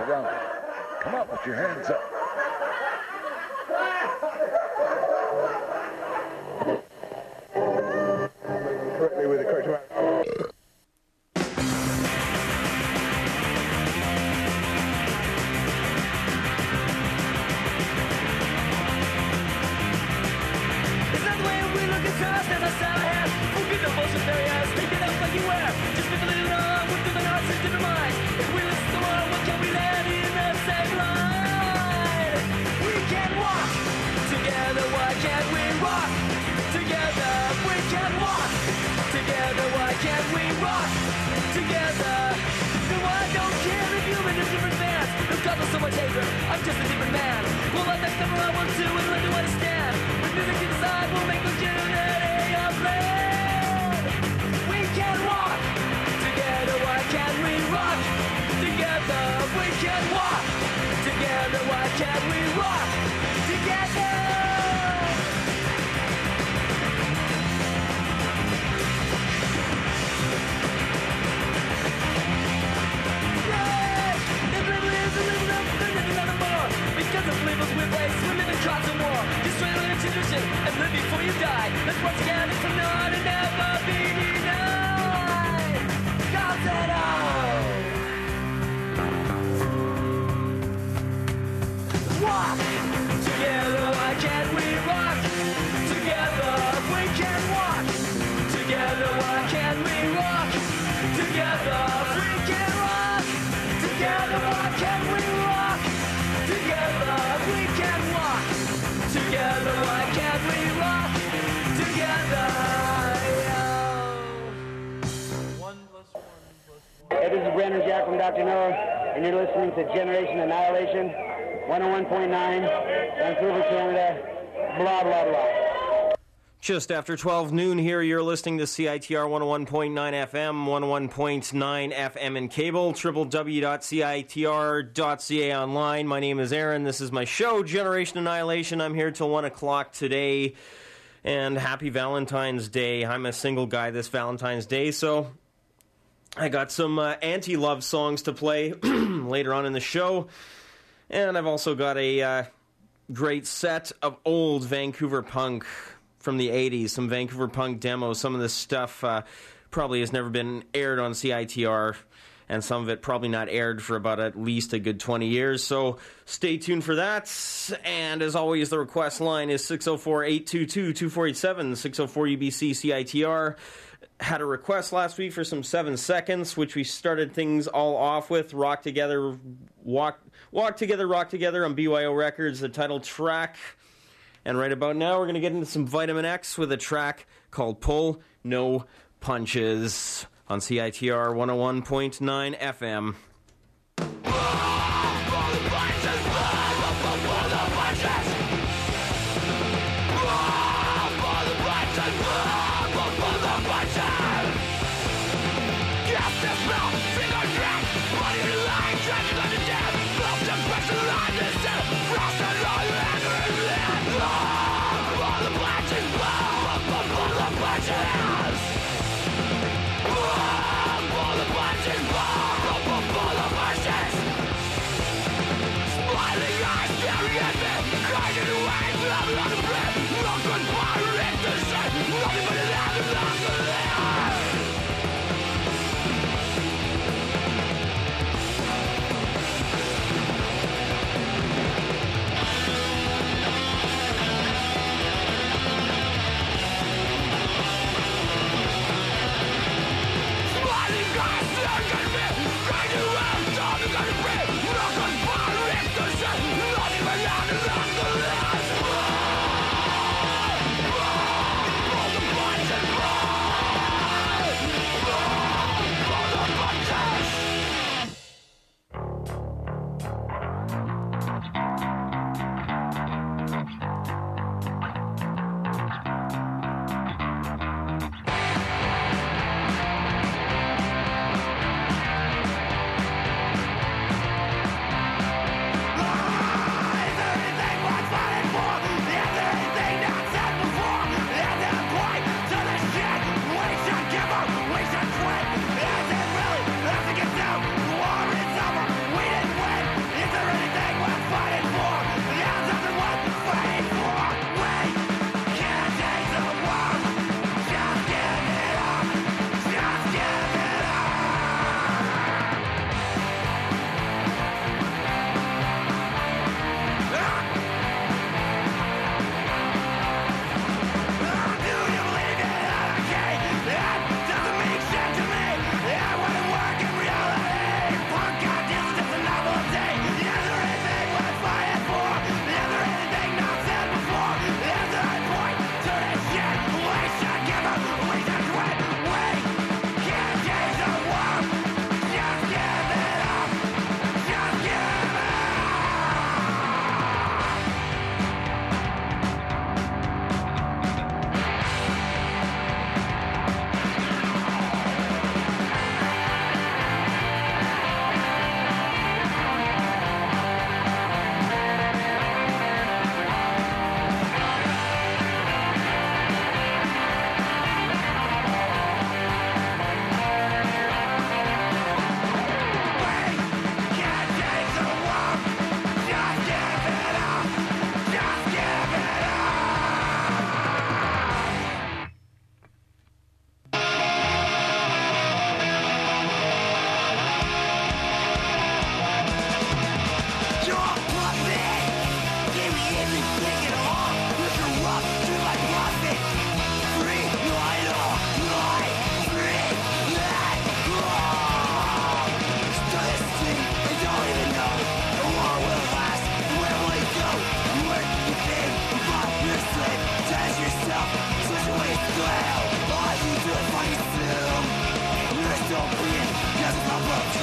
around. Come on, put your hands up. Correctly with the correct amount. As I sell ahead, forget the bullshit barriers. Take it up like you wear. Just pick a little on with different hearts and different minds. If we listen to more, what can we land in the same line? We can walk together. Why can't we walk together? We can walk together. Why can't we walk together? No, I don't care if you're in a different band. Don't cause us so much hatred. I'm just a different man. We'll let that cover I want to and learn to understand. With music to decide, we'll make those unity a plan. We can walk together. Why can't we rock together? We can walk together. Why can't we rock together? Because of labels we place, we live in cause of war. Destroy the institution and live before you die. Let's once again from now on and never be denied. Cause it all. Walk together, why can't we rock together? We can walk together, why can't we rock together? We can rock together, why can't we rock together? We can walk together, why can't we rock together? Hey, this is Brandon Jack from Dr. No, and you're listening to Generation Annihilation, 101.9, Vancouver, Canada, blah, blah, blah. Just after 12 noon here, you're listening to CITR 101.9 FM, 101.9 FM in cable, www.citr.ca online. My name is Aaron. This is my show, Generation Annihilation. I'm here till 1 o'clock today, and happy Valentine's Day. I'm a single guy this Valentine's Day, so I got some anti-love songs to play later on in the show, and I've also got a great set of old Vancouver punk from the 80s, some Vancouver punk demos. Some of this stuff probably has never been aired on CITR, and some of it probably not aired for about at least a good 20 years, so stay tuned for that. And as always, the request line is 604-822-2487, 604-UBC-CITR. Had a request last week for some 7 seconds, which we started things all off with. Walk Together, Rock Together on BYO Records, the title track. And right about now, we're going to get into some Vitamin X with a track called Pull No Punches on CITR 101.9 FM.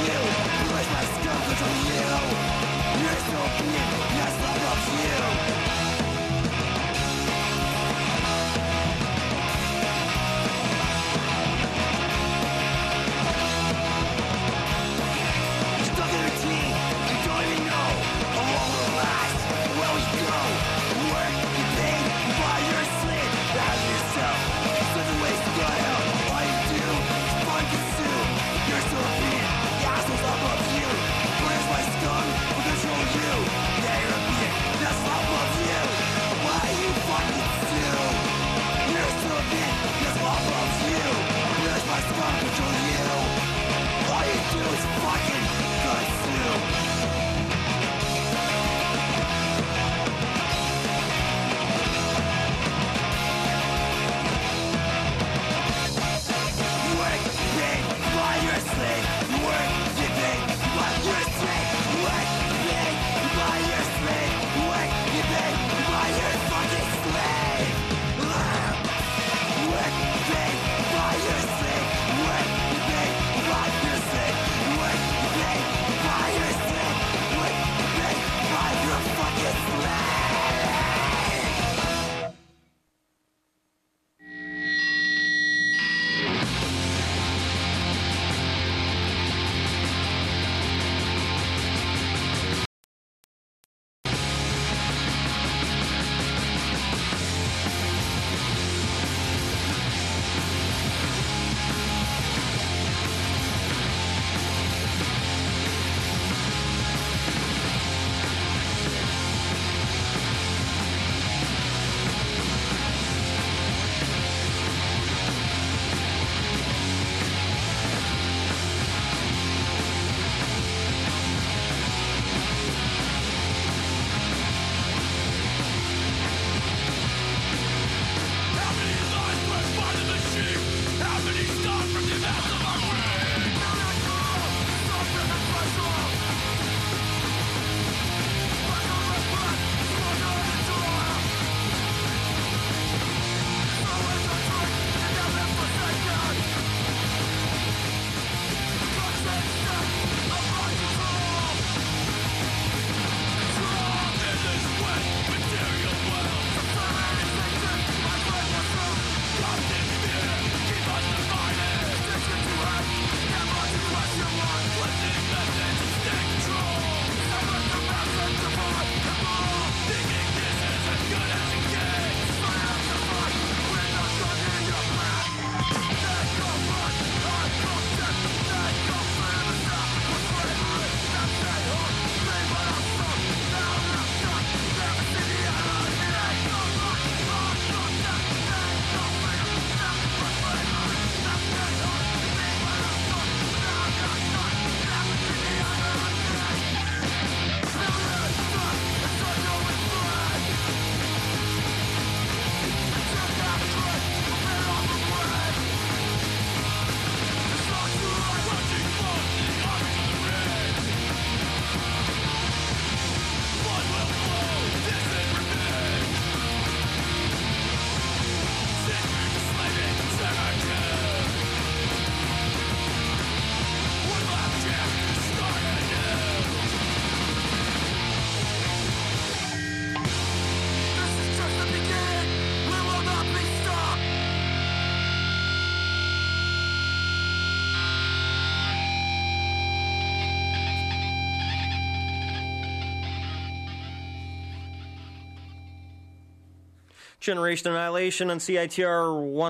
Generation Annihilation on CITR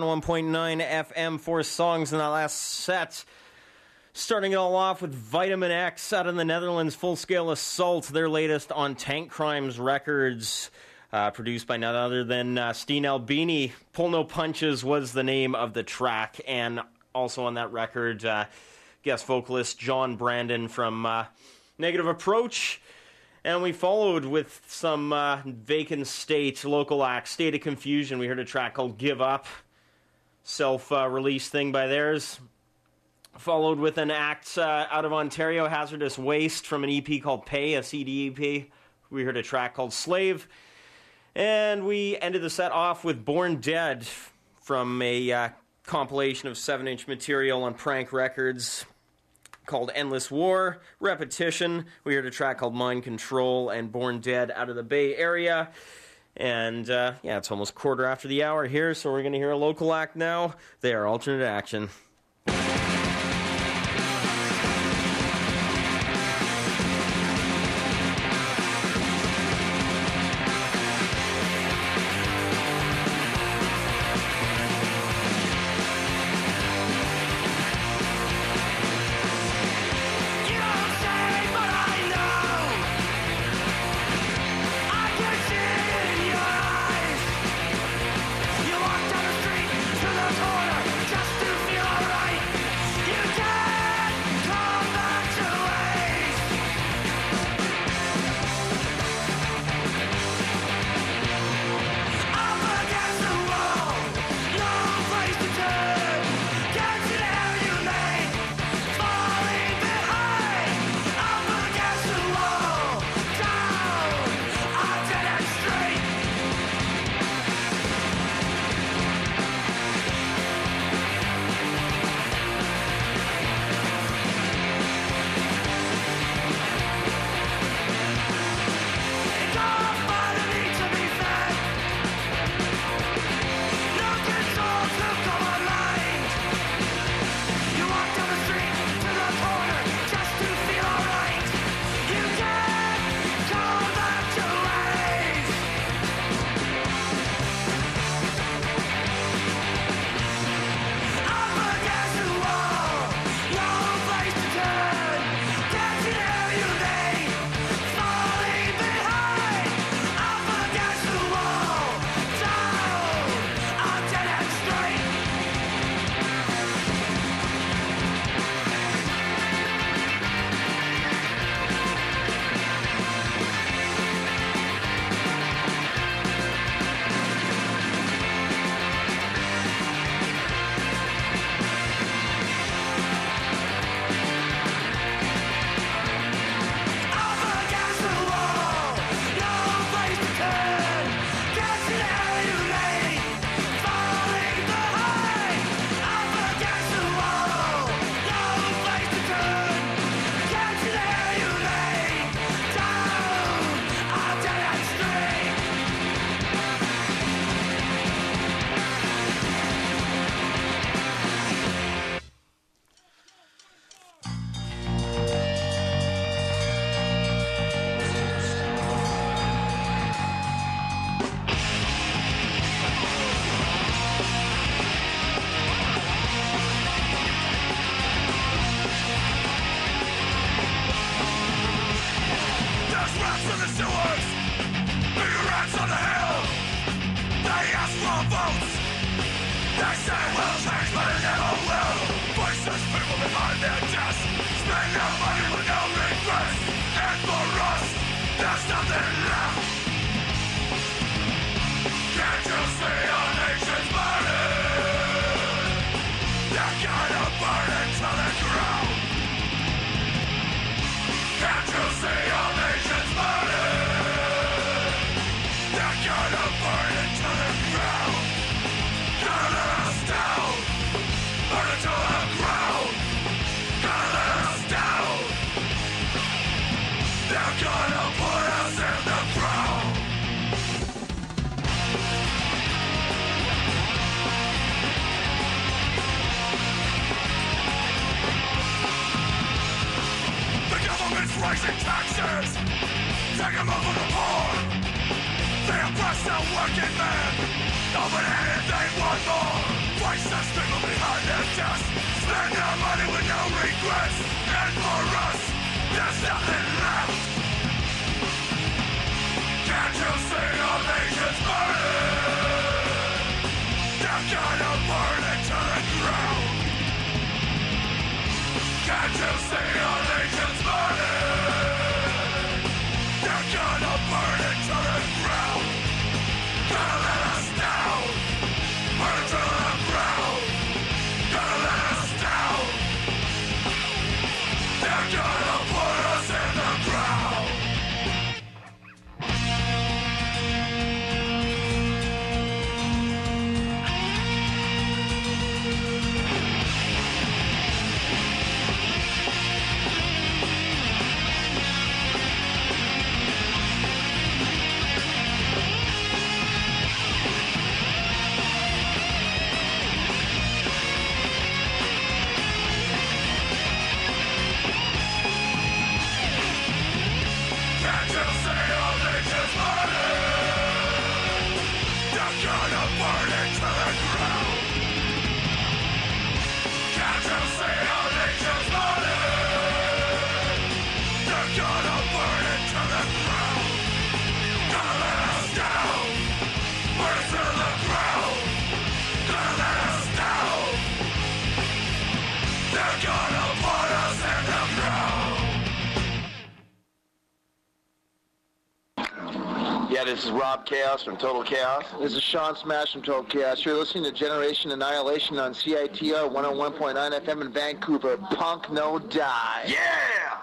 101.9 FM. 4 songs in that last set. Starting it all off with Vitamin X out of the Netherlands, Full Scale Assault, their latest on Tank Crimes Records, produced by none other than Steen Albini. Pull No Punches was the name of the track, and also on that record, guest vocalist John Brandon from Negative Approach. And we followed with some Vacant State, local act, State of Confusion. We heard a track called Give Up, self-release thing by theirs. Followed with an act out of Ontario, Hazardous Waste, from an EP called Pay, a CD EP. We heard a track called Slave. And we ended the set off with Born Dead from a compilation of 7-inch material on Prank Records. called Endless War. Repetition, we heard a track called Mind Control and Born Dead out of the Bay Area. And, it's almost quarter after the hour here, so we're going to hear a local act now. They are Alternate Action. Raising taxes, take them over the poor. They oppress the working man, dominated they want more. Racist people behind their desks, spend their money with no regrets. And for us, there's nothing left. Can't you see our nation's burning? They're gonna burn it to the ground. Can't you see our nation's burning? They're gonna burn it to the ground. Gonna let us down. Burn it to the ground. Gonna let us down. They're gonna put us in the ground. This is Rob Chaos from Total Chaos. This is Sean Smash from Total Chaos. You're listening to Generation Annihilation on CITR 101.9 FM in Vancouver. Punk No Die. Yeah!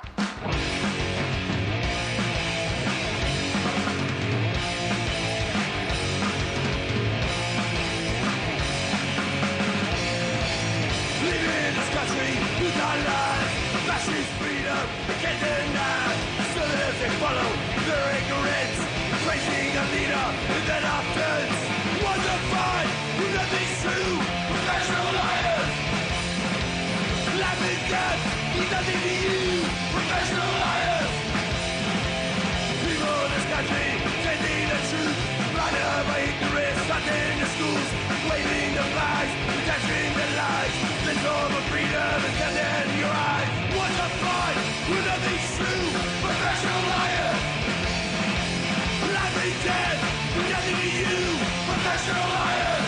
Leaving this country without lies. Fascist freedom, can't deny. Still as they follow their ignorance, praising a leader that often was a fight with nothing's true. Professional liars, laughing death means nothing to you. Professional liars, people in this country changing the truth. Blinded by ignorance, locked in the schools, waving the flags, protecting the lies. This form of freedom is kept in your eyes. What's the fight with nothing's true? Professional liars, laughing dead, nothing to you. Professional liars.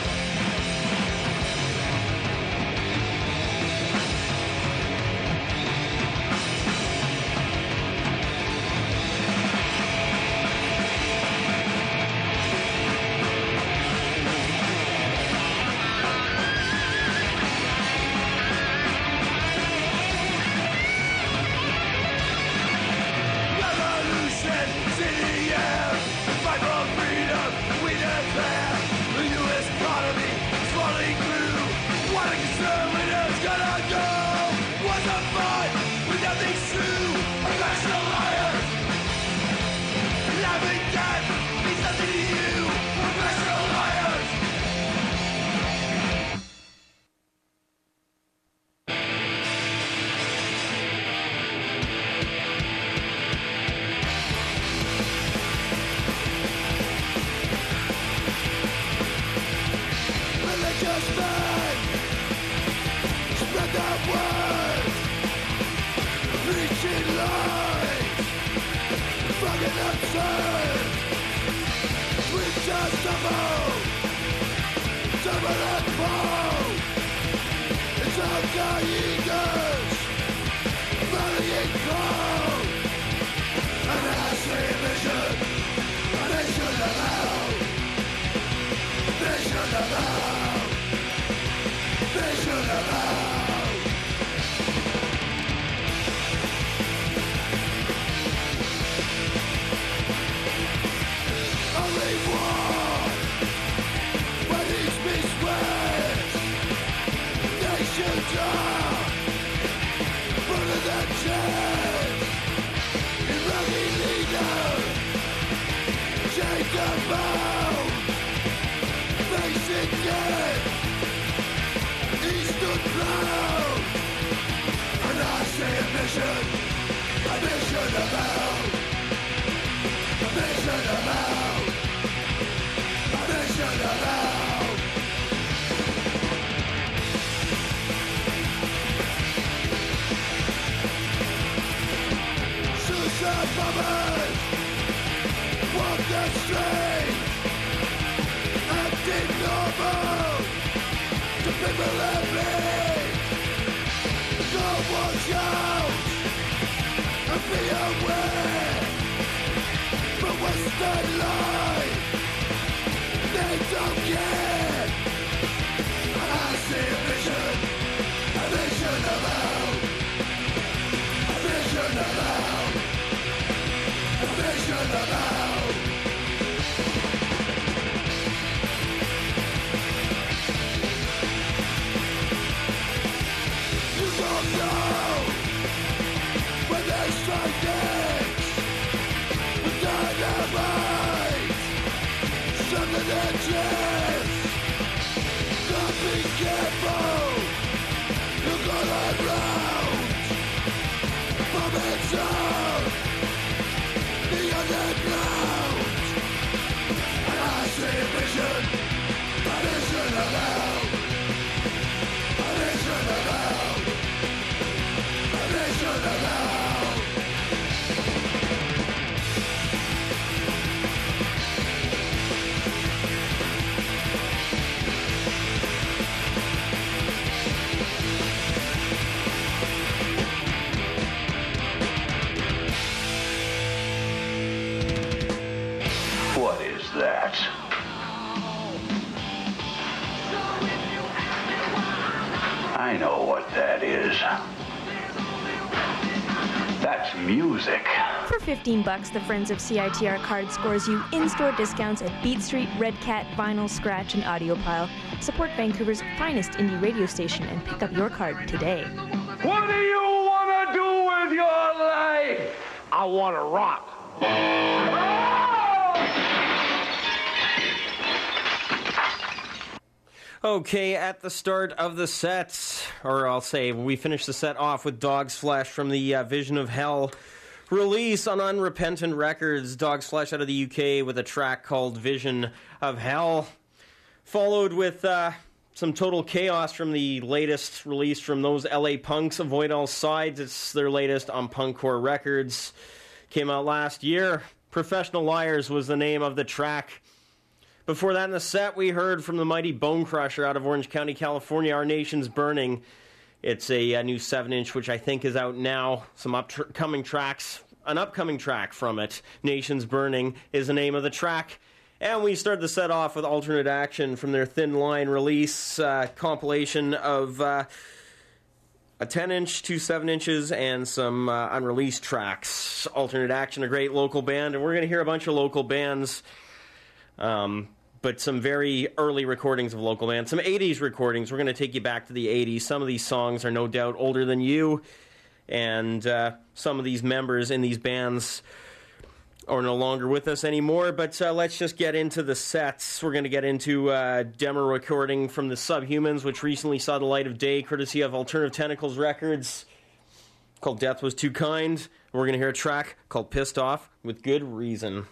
Revolution, city air, fight for freedom, we declare. The U.S. economy is falling through. What a conservative's gonna go? What's the fight with nothing's true? Professional liars, laughing death means nothing to you. Professional liars. Religious men spread their word, preaching lies, fucking absurd. We just about dominant power. It's our eagles, rallying call. An asshole mission, a nation about. Nation about. Nation about. Only one, when each be swears. Nations are full of their chairs. Iraqi leader, Jacob Bound, facing death. He stood proud. And I say a mission about. A mission about. A mission about. Suicide bombers walk the street, acting normal to people that bleed. Go watch out and be aware. But Western life, they don't care. I see a mission about. A mission about. A mission about. You don't know when they strike next with dynamite, stuck in their chest. Don't be careful, you're gonna round. Vomits out the underground. And I say a mission about. A mission about. A mission about. I know what that is. That's music. For $15, the Friends of CITR card scores you in-store discounts at Beat Street, Red Cat, Vinyl, Scratch, and Audiophile. Support Vancouver's finest indie radio station and pick up your card today. What do you want to do with your life? I want to rock. Okay, at the start of the set, or I'll say we finished the set off with Dog's Flesh from the Vision of Hell release on Unrepentant Records. Dog's Flesh out of the UK with a track called Vision of Hell. Followed with some Total Chaos from the latest release from those LA Punks, Avoid All Sides. It's their latest on Punkcore Records. Came out last year. Professional Liars was the name of the track. Before that in the set, we heard from the mighty Bone Crusher out of Orange County, California, Our Nation's Burning. It's a new 7-inch, which I think is out now. Some upcoming tracks. An upcoming track from it, Nation's Burning, is the name of the track. And we started the set off with Alternate Action from their Thin Line release, compilation of a 10-inch, 2 7-inches, and some unreleased tracks. Alternate Action, a great local band, and we're going to hear a bunch of local bands. But some very early recordings of local bands. Some 80s recordings. We're going to take you back to the 80s. Some of these songs are no doubt older than you. And some of these members in these bands are no longer with us anymore. But let's just get into the sets. We're going to get into a demo recording from the Subhumans, which recently saw the light of day, courtesy of Alternative Tentacles Records, called Death Was Too Kind. And we're going to hear a track called Pissed Off with Good Reason.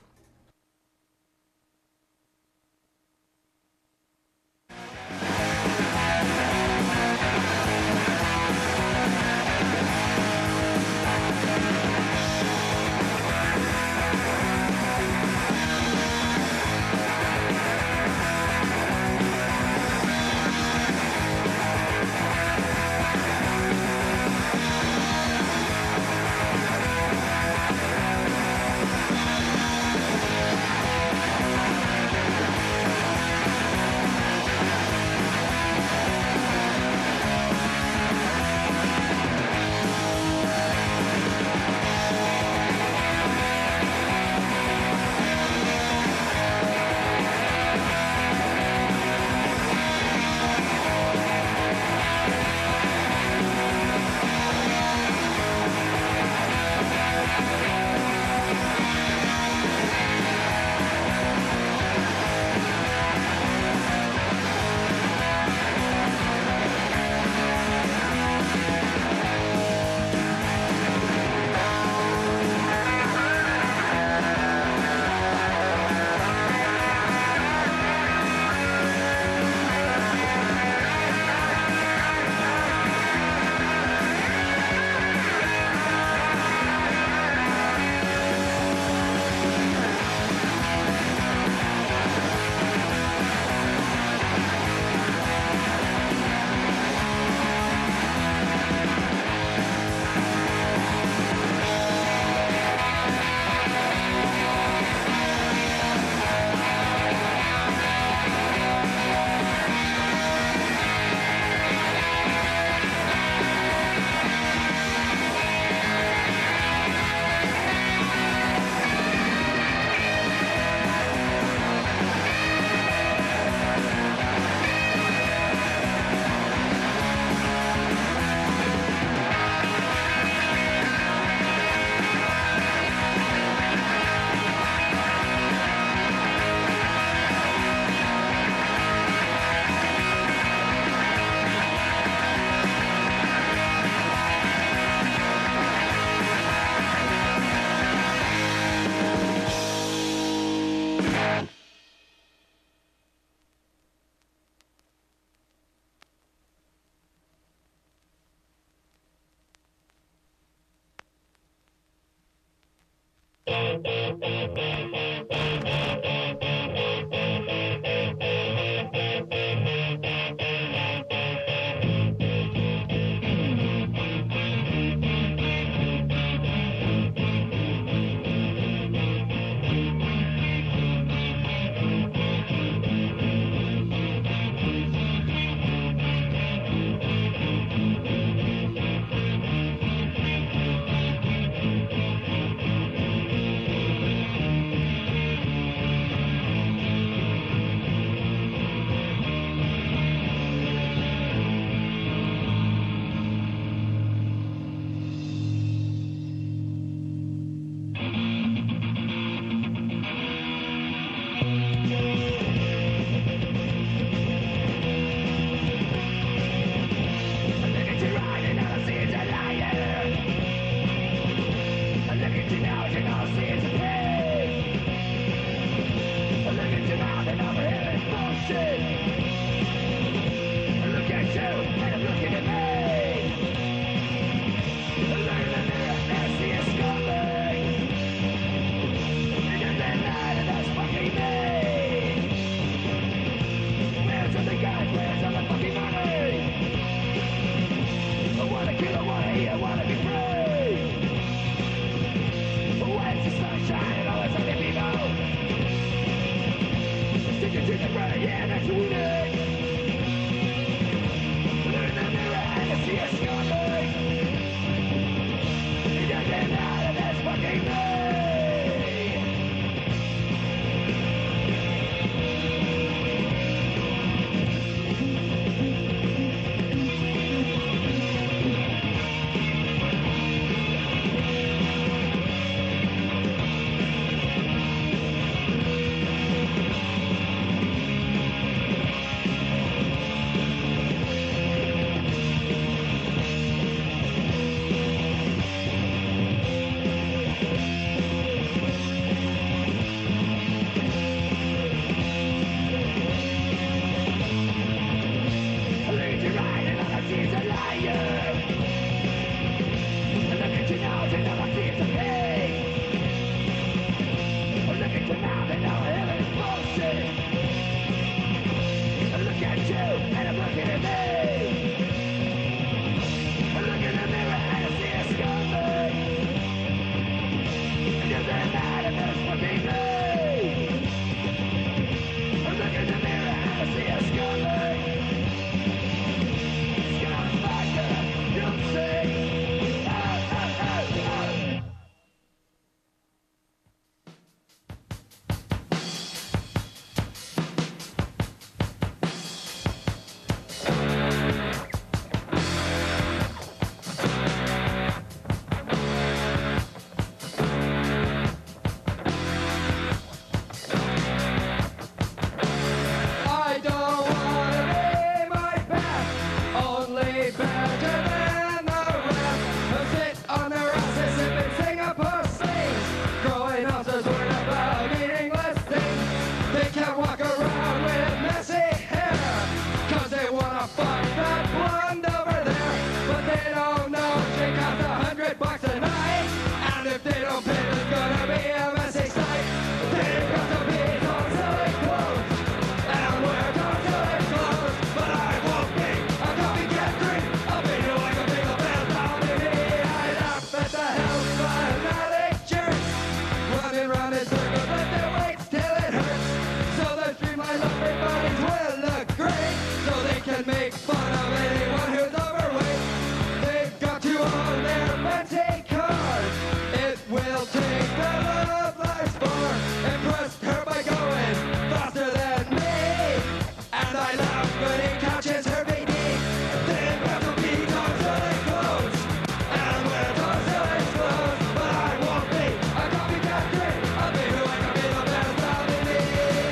a fucked up blonde over there, but they don't know she costs $100 a night. And if they don't pay, there's gonna be a messy sight. They've got to be constantly closed, and we're constantly closed. But I won't be a copycat creep. I'll be doing a big bell pounding me. I laugh at the hell's fanatic jerks, running round in circles with their weights till it hurts. So the streamlined lovely bodies will look great, so they can make fun of anyone who's overweight. They've got you on their fancy cars. It will take the love life's far. Impressed her by going faster than me, and I laugh when he catches her BD. They've got to be constantly close, and we're constantly close. But I won't be a copycat creep. I'll be who I can be, the best out in me.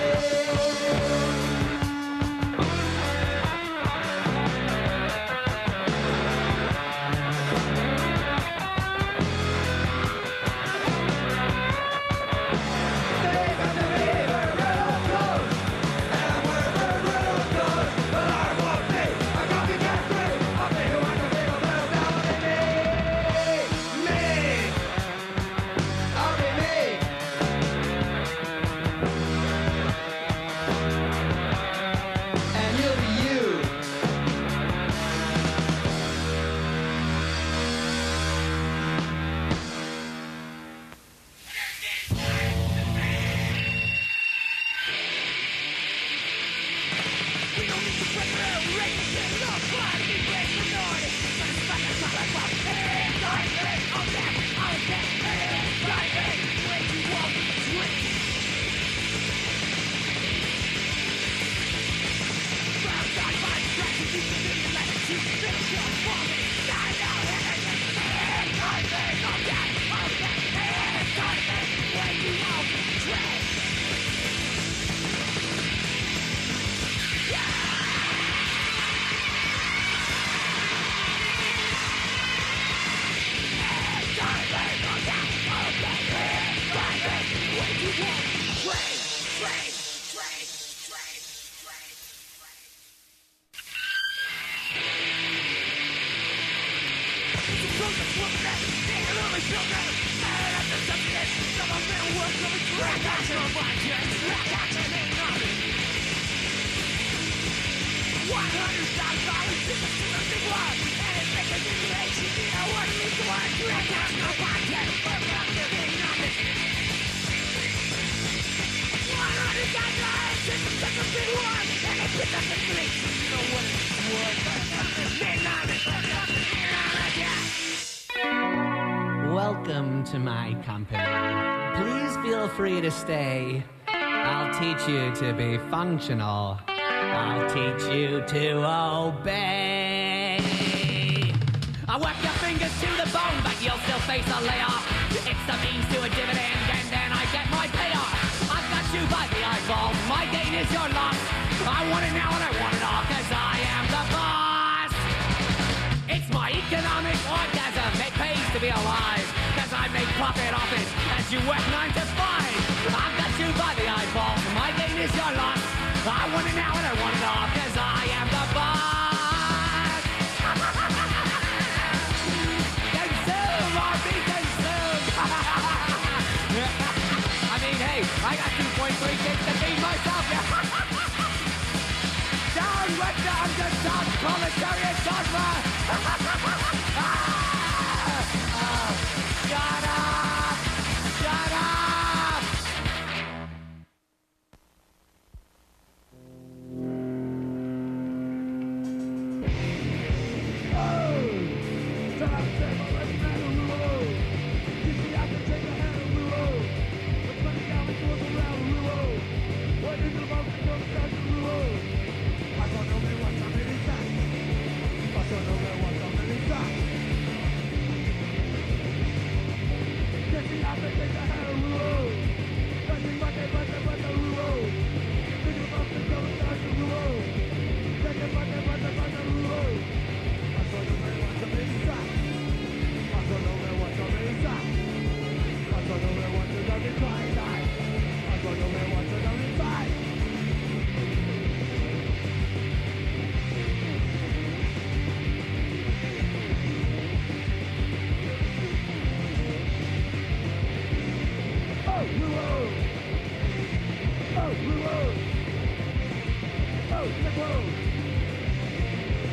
Welcome to my company. Please feel free to stay. I'll teach you to be functional. I'll teach you to obey. I work your fingers to the bone, but you'll still face a layoff. It's the means to a dividend, and then I get my payoff. I've got you by the eyeballs. My gain is your loss. I want it now and I want it all, 'cause I am the boss. It's my economic orgasm. It pays to be alive, 'cause I make profit off it as you work 9 to 5. I've got you by the eyeballs. My gain is your loss. I want it now and I want it all, 'cause I am the boss. Consume or be consumed. I mean, hey, I got 2.3 kids to feed myself. Down with the underdog proletariat dogma. Shut up! Shut up!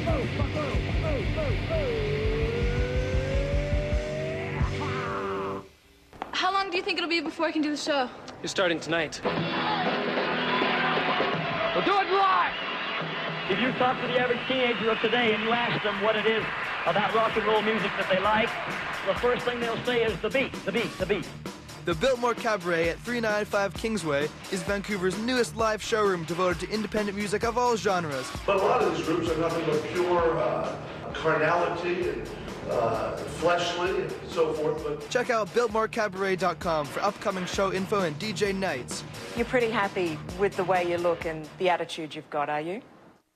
How long do you think it'll be before I can do the show? You're starting tonight. We'll do it live! If you talk to the average teenager of today and you ask them what it is about rock and roll music that they like, the first thing they'll say is the beat, the beat, the beat. The Biltmore Cabaret at 395 Kingsway is Vancouver's newest live showroom devoted to independent music of all genres. But a lot of these groups are nothing but pure carnality and fleshly and so forth. But check out BiltmoreCabaret.com for upcoming show info and DJ nights. You're pretty happy with the way you look and the attitude you've got, are you?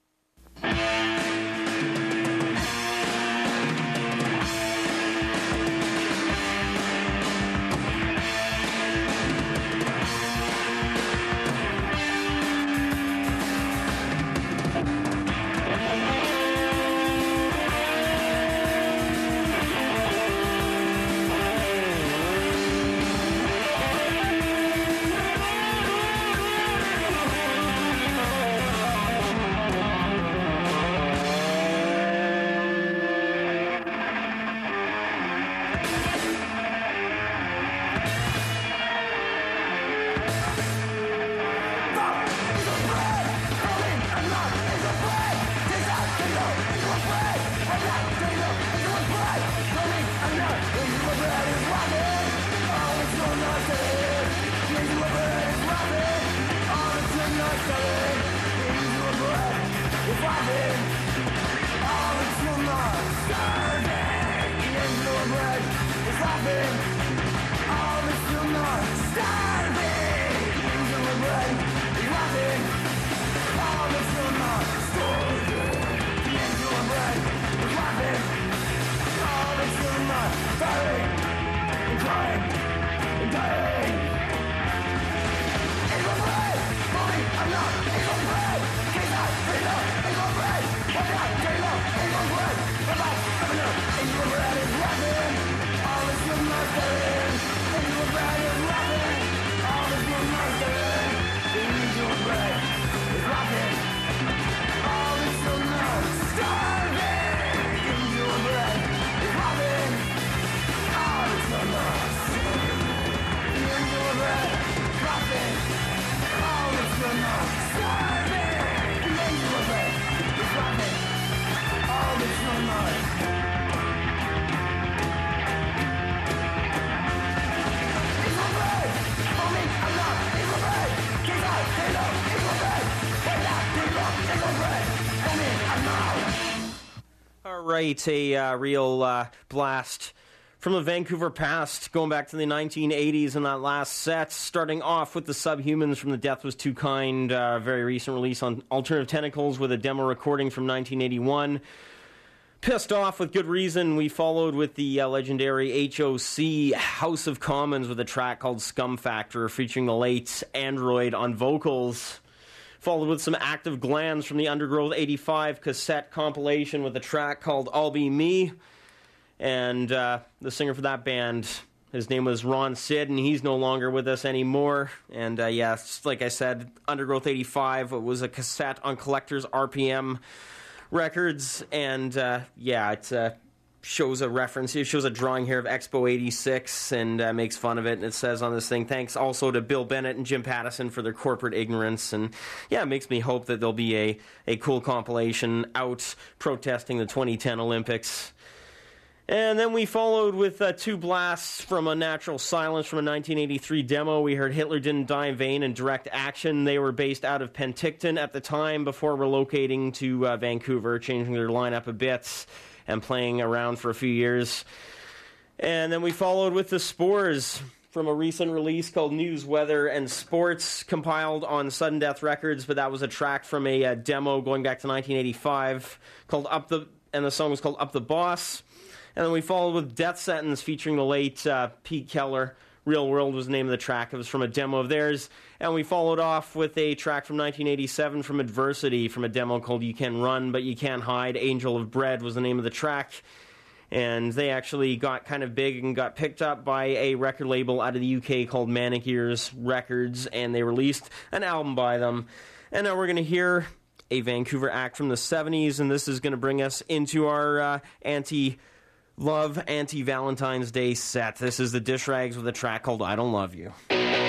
Right, a real blast from the Vancouver past, going back to the 1980s in that last set, starting off with the Subhumans from The Death Was Too Kind, very recent release on Alternative Tentacles with a demo recording from 1981. Pissed Off with good reason. We followed with the legendary HOC House of Commons with a track called Scum Factor featuring the late Android on vocals. Followed with some Active Glands from the Undergrowth 85 cassette compilation with a track called I'll Be Me. And the singer for that band, his name was Ron Sid, and he's no longer with us anymore. And yeah, like I said, Undergrowth 85, it was a cassette on Collector's RPM Records. And yeah, it shows a reference, it shows a drawing here of Expo 86 and makes fun of it, and it says on this thing, thanks also to Bill Bennett and Jim Pattison for their corporate ignorance. And yeah, it makes me hope that there'll be a cool compilation out protesting the 2010 Olympics. And then we followed with two blasts from Unnatural Silence from a 1983 demo. We heard Hitler Didn't Die in Vain and Direct Action. They were based out of Penticton at the time before relocating to Vancouver, changing their lineup a bit and playing around for a few years. And then we followed with The Spores from a recent release called News, Weather, and Sports, compiled on Sudden Death Records, but that was a track from a demo going back to 1985 called and the song was called Up the Boss. And then we followed with Death Sentence featuring the late Pete Keller. Real World was the name of the track. It was from a demo of theirs. And we followed off with a track from 1987 from Adversity from a demo called You Can Run, But You Can't Hide. Angel of Bread was the name of the track. And they actually got kind of big and got picked up by a record label out of the UK called Manic Ears Records, and they released an album by them. And now we're going to hear a Vancouver act from the 70s, and this is going to bring us into our anti-love, anti-Valentine's Day set. This is the Dish Rags with a track called I Don't Love You.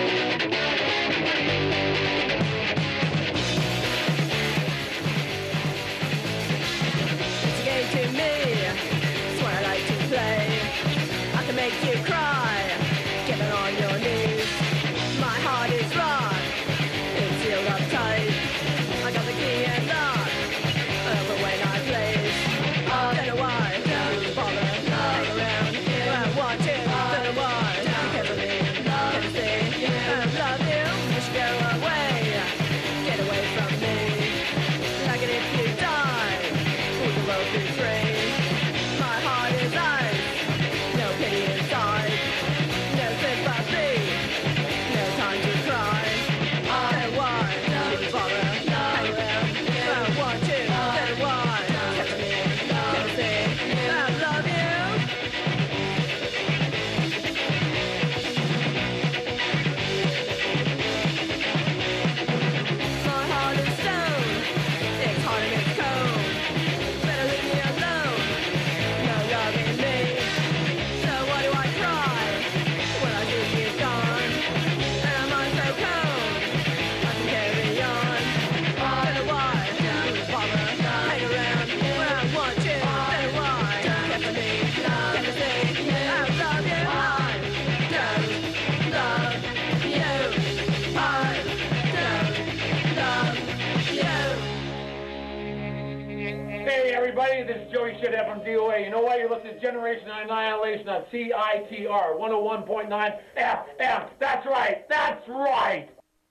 This is Joey Shedhead from DOA. You know why you're listening to Generation Annihilation on CITR 101.9 FM. That's right. That's right.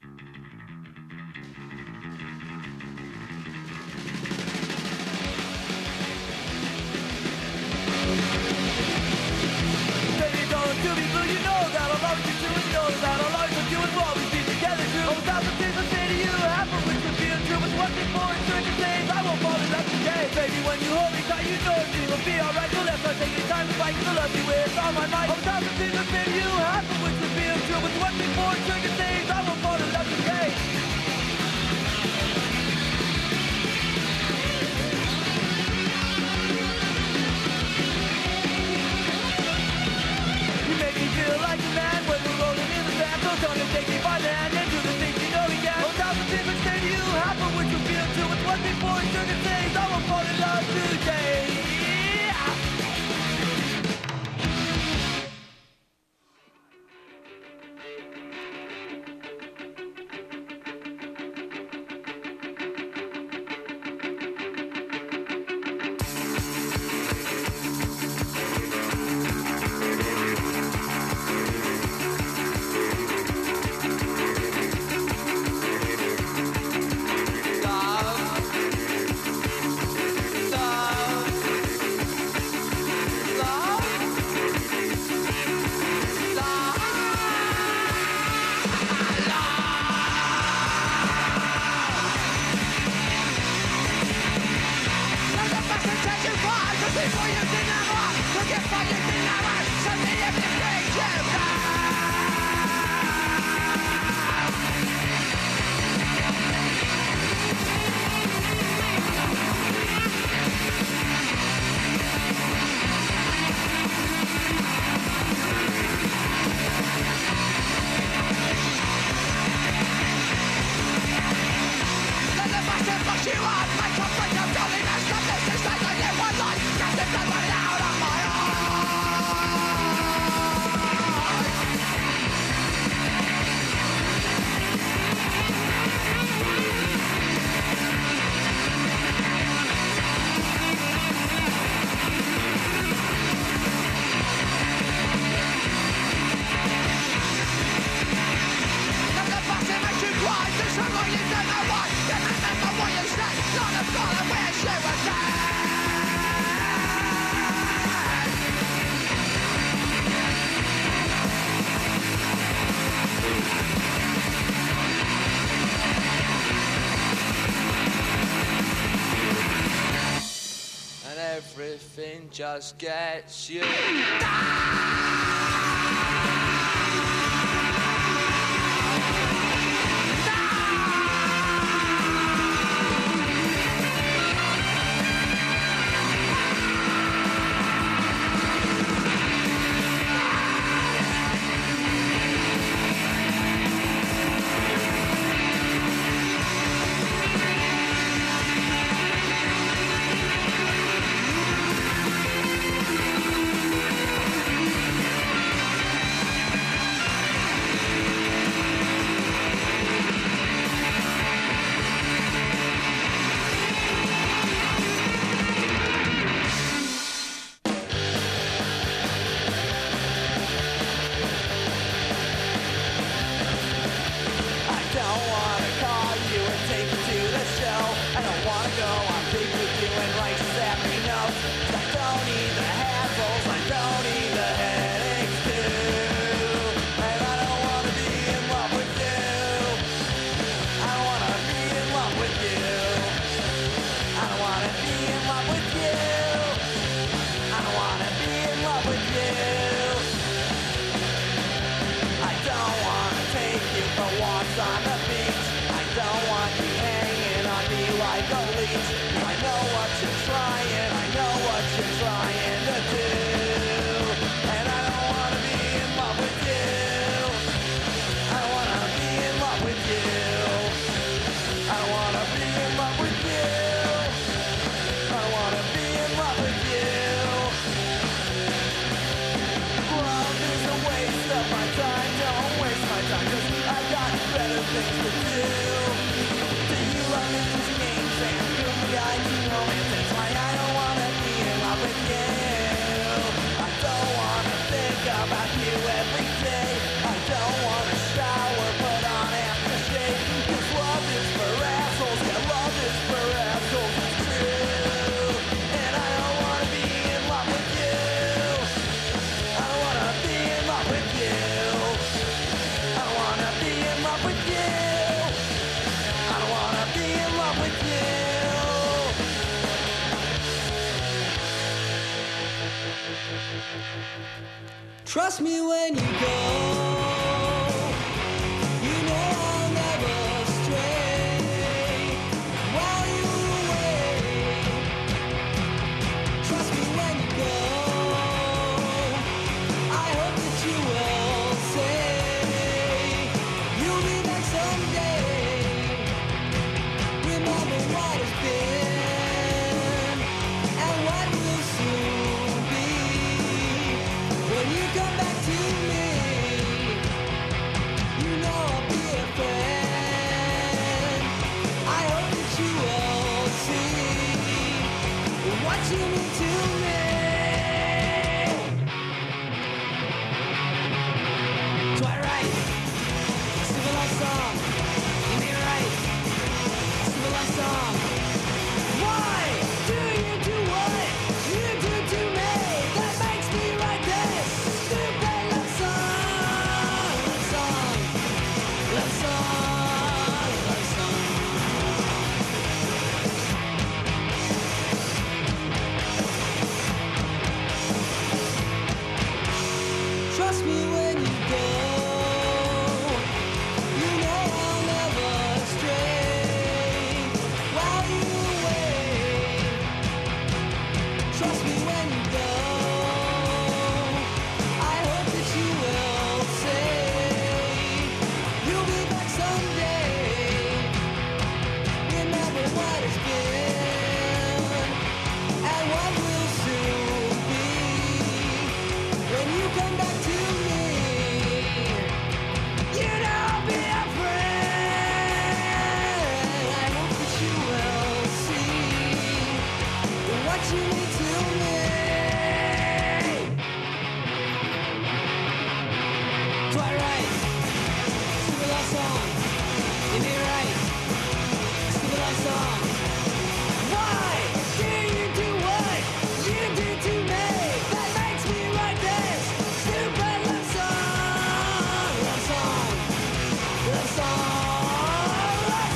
Baby, don't do me blue. You know that I'll always be true. And you know that I'll always love you and we'll always be together true. All the thousand things I say to you happen, which would be untrue. But one thing more in certain days, I won't fall in love today. Baby, when you hold me tight, you know everything will be alright. So let's not take any time to fight, 'cause I love you with all my might. All the thousand things I say to you happen, which would be untrue. But one thing more in certain days, I won't fall in love today. You make me feel like a man when we're rolling in the sand. So come and take me by the hand and do the things you know we can. All the thousand things I say to you happen, which would be untrue. But one thing more in certain days, I won't fall in love today. Everything just gets you. every note. I don't need the hassles, I don't need the headaches too. And I don't want to be in love with you. I don't want to be in love with you. I don't want to be in love with you. I don't want to be in love with you. I don't want to take you for walks on the beach. I don't want you hanging on me like a leech. I know what you're trying, I know what you're trying to do. And I don't want to be in love with you. I don't want to be in love with you. I don't want to be in love with you. I don't want to be in love with you. Love is a waste of my time. Don't waste my time, 'cause I got better things to do. Do you love me these games and goofy eyes and romance? That's why I don't want to be in love with you. I don't want to think about you every day. I don't want to shower, put on aftershave. 'Cause love is for assholes, yeah, love is for assholes, it's true. And I don't want to be in love with you. I don't want to be in love with you. I don't want to be in love with you. I don't want to be in love with you. Trust me when you go. You know I'll never stray while you're away. Trust me when you go. I hope that you will say you'll be back someday. Remember what has been and what will soon be. When you come back to me, you know I'll be a friend. I hope that you will see what you mean to me. So I write a civil love song. You may write a civil love song. Why do you do what you do to me? That makes me write this stupid love song. Love song. Love song. Love song. Trust me when you go. You know I'll never stray while you're away. Trust me when you go. I hope that you will say you'll be back someday. Remember what has been and what will soon be. When you come back to me, you know I'll be a friend. I hope that you will see what you mean to me. So I write a stupid love song. You may write a stupid love song. Why do you do what you do to me? That makes me write this stupid love song. Love song. Love song. Love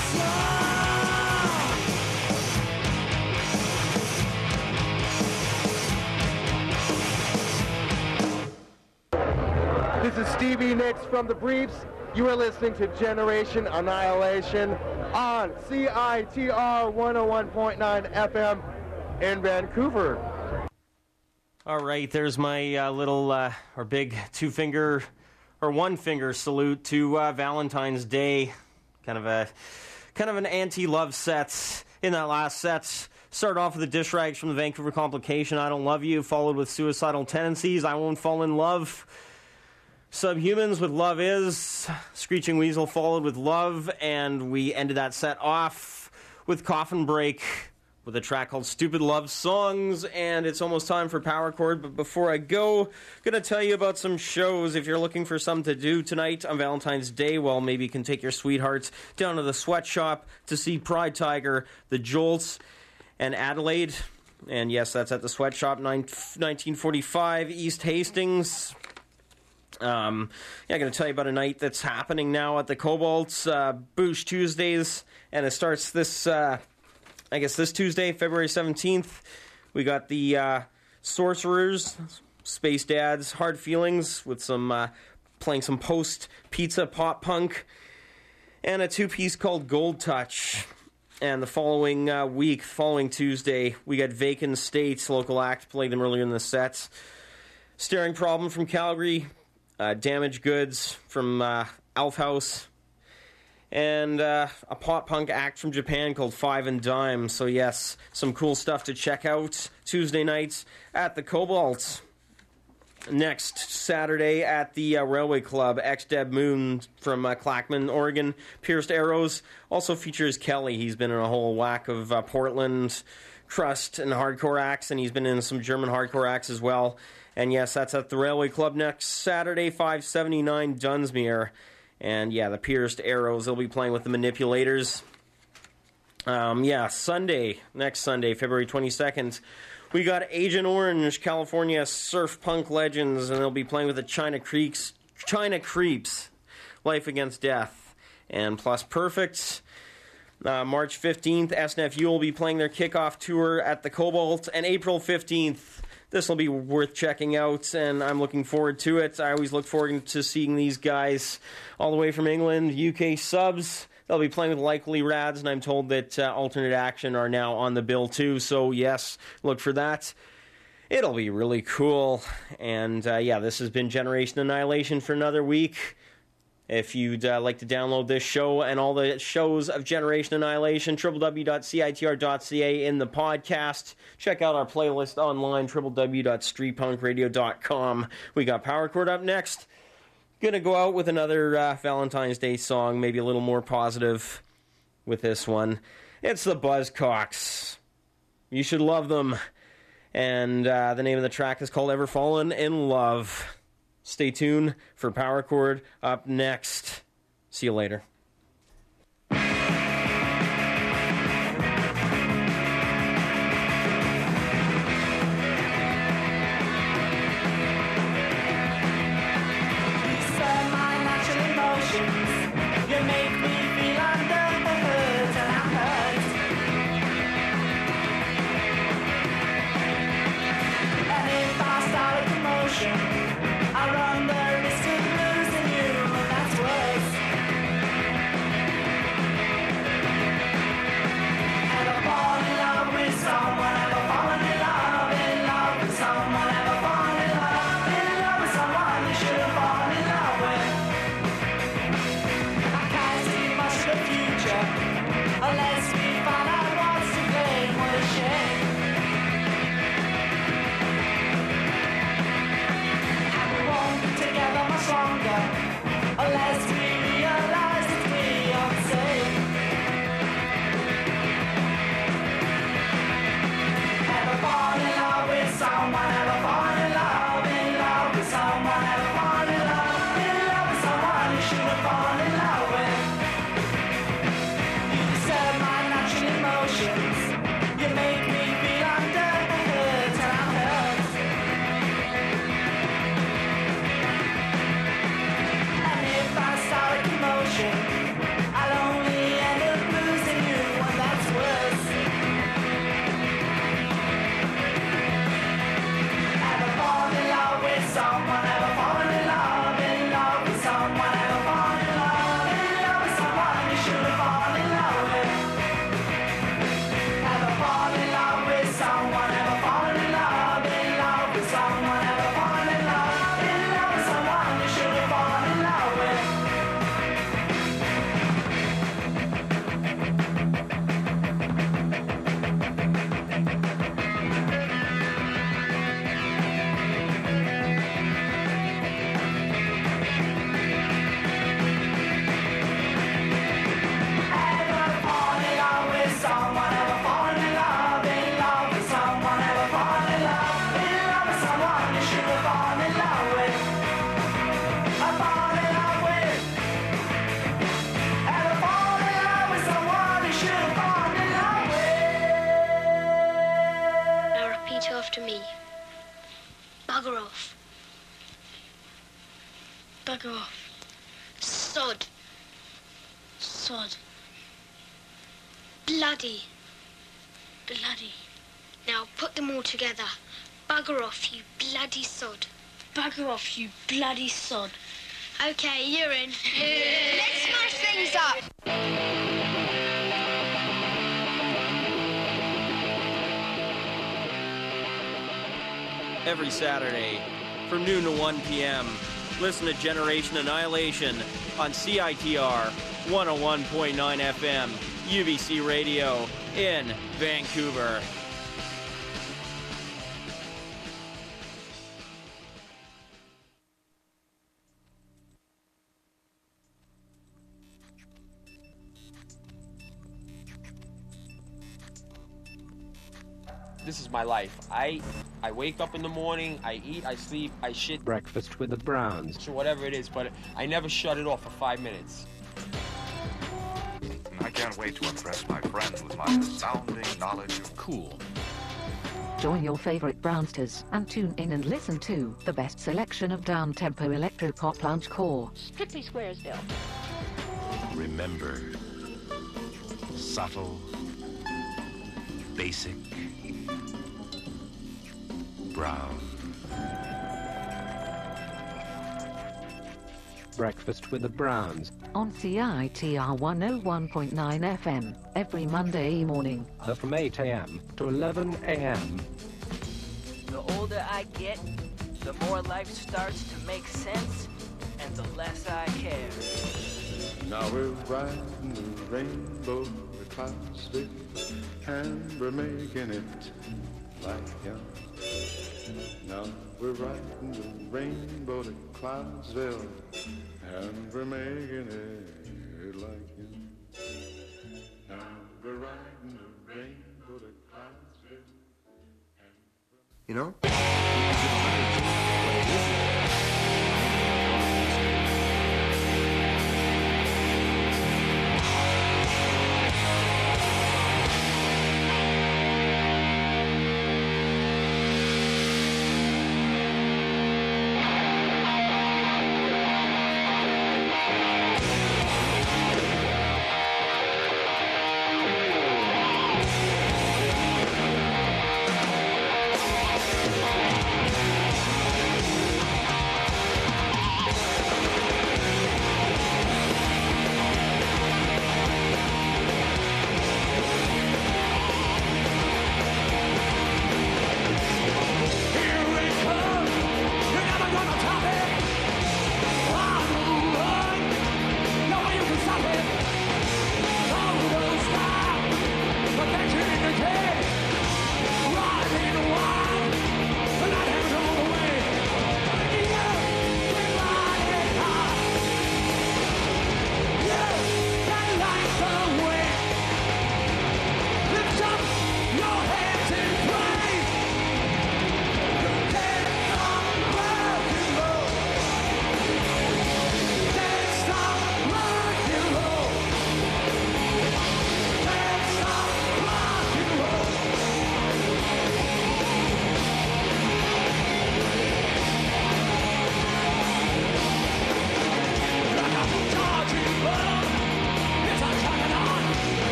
song. This is Stevie Nicks from the Briefs. You are listening to Generation Annihilation on CITR 101.9 FM in Vancouver. All right, there's my little or big two-finger or one-finger salute to Valentine's Day. Kind of an anti-love set in that last set. Started off with the dish rags from the Vancouver Complication, I Don't Love You, followed with Suicidal Tendencies, I Won't Fall in Love. Subhumans with Love Is. Screeching Weasel followed with Love, and we ended that set off with Coffin Break with a track called Stupid Love Songs, and it's almost time for Power Chord. But before I go, I'm going to tell you about some shows. If you're looking for something to do tonight on Valentine's Day, well, maybe you can take your sweethearts down to the Sweatshop to see Pride Tiger, the Jolts, and Adelaide. And yes, that's at the Sweatshop, 1945 East Hastings. I'm going to tell you about a night that's happening now at the Cobalts, Boosh Tuesdays, and it starts this Tuesday, February 17th. We got the Sorcerers, Space Dads, Hard Feelings, with some playing some post-pizza pop punk, and a two-piece called Gold Touch. And the following following Tuesday, we got Vacant States, local act, played them earlier in the set. Staring Problem from Calgary, Damaged Goods from Alf House, and a pop-punk act from Japan called Five and Dime. So yes, some cool stuff to check out Tuesday nights at the Cobalt. Next Saturday at the Railway Club, X-Deb Moon from Clackman, Oregon. Pierced Arrows also features Kelly. He's been in a whole whack of Portland crust and hardcore acts, and he's been in some German hardcore acts as well. And yes, that's at the Railway Club next Saturday, 579 Dunsmuir. And yeah, the Pierced Arrows, they'll be playing with the Manipulators. Next Sunday, February 22nd, we got Agent Orange, California surf punk legends, and they'll be playing with the China Creeps, Life Against Death, and Plus Perfect. March 15th, SNFU will be playing their kickoff tour at the Cobalt, and April 15th, this will be worth checking out, and I'm looking forward to it. I always look forward to seeing these guys all the way from England, UK subs. They'll be playing with Likely Rads, and I'm told that Alternate Action are now on the bill too, so yes, look for that. It'll be really cool. And this has been Generation Annihilation for another week. If you'd like to download this show and all the shows of Generation Annihilation, www.citr.ca in the podcast. Check out our playlist online, www.streetpunkradio.com. We got Power Chord up next. Gonna go out with another Valentine's Day song, maybe a little more positive with this one. It's the Buzzcocks. You should love them. And the name of the track is called Ever Fallen in Love. Stay tuned for Power Chord up next. See you later. You make me feel under the hood and I'm hurt. And if I start a commotion, I run the risk of losing you, and that's worse. Ever fall in love with someone, ever fallen in love with someone, ever fallen in love with someone you should have fallen in love with. The future, unless we find out what's to blame, what a shame. And we won't be together much longer, unless we realize that we are the same. Ever fall in love with someone, ever fall in love with someone, ever fall in love with someone you should have fallen in love with. Emotions. You make me feel under the hood and I'm hurt. And if I start a commotion, I'll only end up losing you, and that's worse. repeat after me. Bugger off. Bugger off. Sod. Sod. Bloody. Bloody. Now put them all together. Bugger off, you bloody sod. Bugger off, you bloody sod. Okay, you're in. Let's smash things up. Every Saturday from noon to 1 p.m. Listen to Generation Annihilation on CITR 101.9 FM, UBC Radio in Vancouver. This is my life. I wake up in the morning, I eat, I sleep, I shit. Breakfast with the Browns. Sure, whatever it is, but I never shut it off for 5 minutes. I can't wait to impress my friends with my astounding knowledge of cool. Join your favorite Brownsters and tune in and listen to the best selection of down-tempo electro-pop lounge core. Strictly Squaresville. Remember, subtle, basic, brown. Breakfast with the Browns. On CITR 101.9 FM, every Monday morning. From 8 a.m. to 11 a.m. The older I get, the more life starts to make sense, and the less I care. Now we're riding the rainbow with Clarksville, and we're making it like young. Now we're riding the rainbow to Clarksville, and we're making it like young. Now we're riding the rainbow to Clarksville. You know?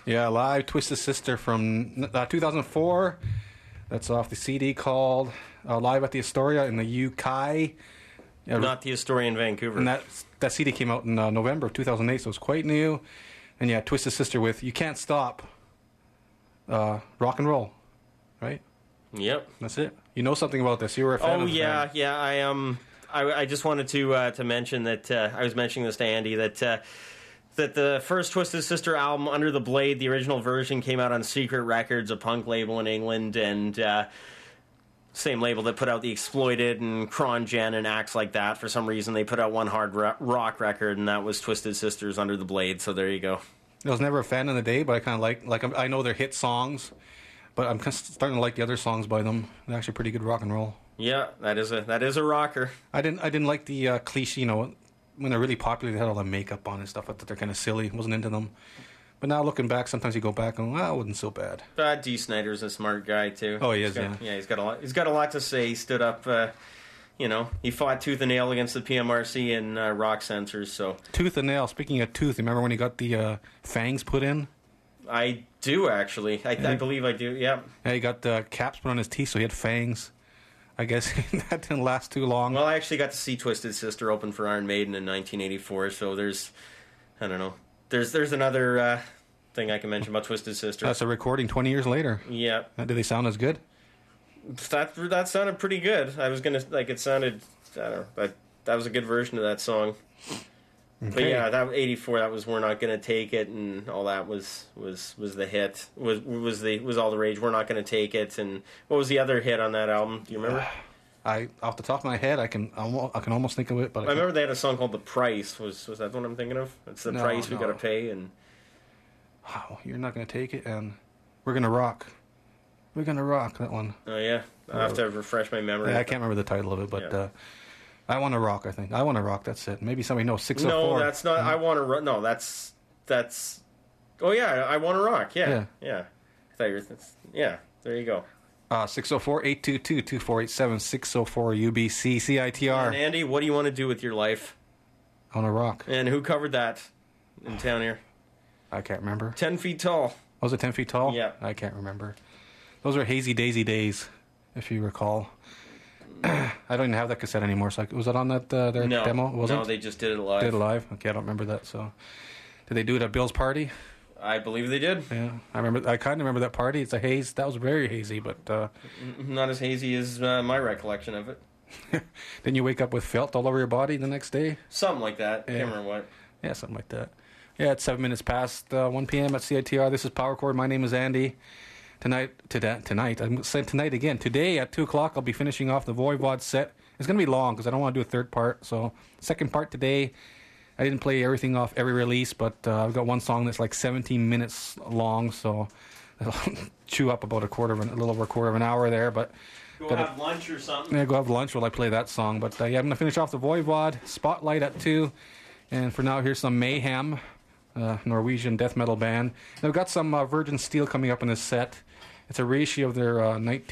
Yeah, live Twisted Sister from 2004. That's off the CD called Live at the Astoria in the UK. Yeah, Not the Astoria in Vancouver. and that CD came out in November of 2008, so it's quite new. And yeah, Twisted Sister with You Can't Stop Rock and Roll, right? Yep. That's it. You know something about this. You were a fan Oh of the yeah, band. yeah. I just wanted to mention that I was mentioning this to Andy that the first Twisted Sister album, Under the Blade, the original version came out on Secret Records, a punk label in England, and same label that put out The Exploited and Cron Gen and acts like that. For some reason, they put out one hard rock record, and that was Twisted Sister's Under the Blade. So there you go. I was never a fan in the day, but I kind of like I know their hit songs, but I'm starting to like the other songs by them. They're actually pretty good rock and roll. Yeah, that is a rocker. I didn't like the cliche, you know, when they're really popular, they had all the makeup on and stuff. I thought they're kind of silly. Wasn't into them. But now looking back, sometimes you go back and it wasn't so bad. Dee Snider's a smart guy too. Oh, he is. He's got a lot. He's got a lot to say. He stood up. He fought tooth and nail against the PMRC and rock censors. So Tooth and nail. Speaking of tooth, remember when he got the fangs put in? I do actually. I believe I do. Yeah. Yeah, he got caps put on his teeth, so he had fangs. I guess that didn't last too long. Well, I actually got to see Twisted Sister open for Iron Maiden in 1984. So there's another thing I can mention about Twisted Sister. That's a recording 20 years later. Yeah. Did they sound as good? That sounded pretty good. I was gonna it sounded. I don't know, but that was a good version of that song. Okay. But yeah, that 84. That was We're Not Gonna Take It, and all that was the hit. Was all the rage. We're Not Gonna Take It, and what was the other hit on that album? Do you remember? Off the top of my head, I can almost think of it, but I remember they had a song called "The Price." Was that the one I'm thinking of? It's the price we gotta pay, and wow, You're Not Gonna Take It, and We're Gonna Rock. We're Gonna Rock, that one. Oh yeah, I have to refresh my memory. Yeah, I can't remember the title of it, but I Want to Rock. I think I Want to Rock. That's it. Maybe somebody knows 604. No, that's not. I Want to Rock. No, that's. Oh yeah, I Want to Rock. Yeah. I thought you were. Yeah, there you go. 604-822-2487, 604-UBC, CITR. And Andy, what do you want to do with your life? I want to rock. And who covered that in town here? I can't remember. 10 Feet Tall. Was it 10 Feet Tall? Yeah. I can't remember. Those are Hazy Daisy days, if you recall. I don't even have that cassette anymore. So was that on that their demo? No, they just did it live. Did it live? Okay, I don't remember that. So, did they do it at Bill's party? I believe they did. Yeah, I remember. I kind of remember that party. It's a haze. That was very hazy, but not as hazy as my recollection of it. Then you wake up with felt all over your body the next day. Something like that. Yeah. Can't remember what. Yeah, something like that. Yeah, it's 7 minutes past 1 p.m. at CITR. This is Power Chord. My name is Andy. Tonight, I'm saying tonight again. Today at 2 o'clock, I'll be finishing off the Voivod set. It's going to be long because I don't want to do a third part. So, second part today. I didn't play everything off every release, but I've got one song that's like 17 minutes long, so I'll chew up about a little over a quarter of an hour there. But go have lunch or something. Yeah, go have lunch while I play that song. But yeah, I'm going to finish off the Voivod Spotlight at 2. And for now, here's some Mayhem, Norwegian death metal band. And I've got some Virgin Steel coming up in this set. It's a reissue of their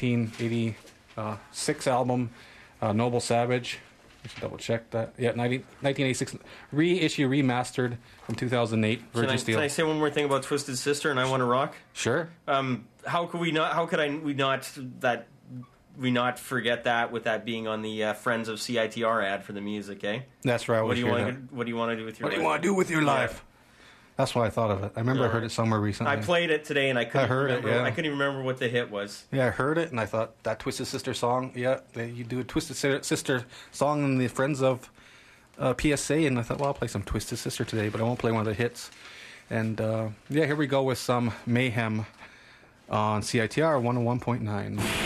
1986 album, Noble Savage. I should double check that. Yeah, 1986 reissue, remastered from 2008. Virgin Steel. Can I say one more thing about Twisted Sister and I Want to Rock? Sure. How could we not? How could we not forget that with that being on the Friends of CITR ad for the music? Eh? That's right. What do you want to do with your life? What do you want to do with your life? That's what I thought of it. I remember I heard it somewhere recently. I played it today and I couldn't remember. Yeah. I couldn't even remember what the hit was. Yeah, I heard it and I thought that Twisted Sister song. Yeah, you do a Twisted Sister song in the Friends of PSA, and I thought, well, I'll play some Twisted Sister today, but I won't play one of the hits. And yeah, here we go with some Mayhem on CITR 101.9.